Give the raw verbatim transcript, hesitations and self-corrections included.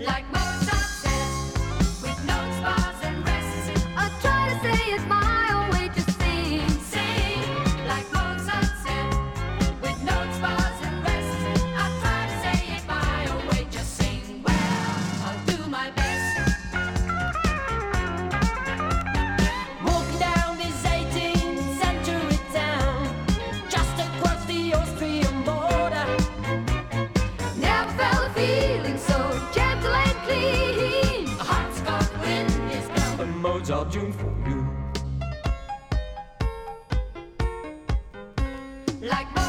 Like Mozart said, with notes, bars, and rests. I try to say it my own way to sing, sing. Like Mozart said, with notes, bars, and rests. I try to say it my own way, just sing. Well, I'll do my best. Walking down this eighteenth century town, just across the Austrian border. Never felt a feeling so gentle and clean. A hot Scotch wind is blowing A Mozart tune for you. like